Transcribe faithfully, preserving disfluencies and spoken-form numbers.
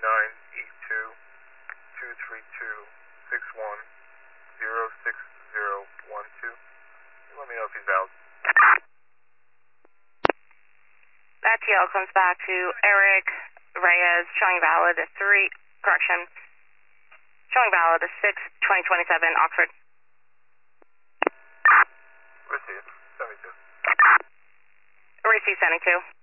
nine eight two, two three two, six one, zero six zero one two. Let me know if he's valid. That T L comes back to Eric Reyes, showing valid at three, correction, showing valid at six twenty twenty-seven, Oxford. Receive, seventy-two. Receive, seventy-two.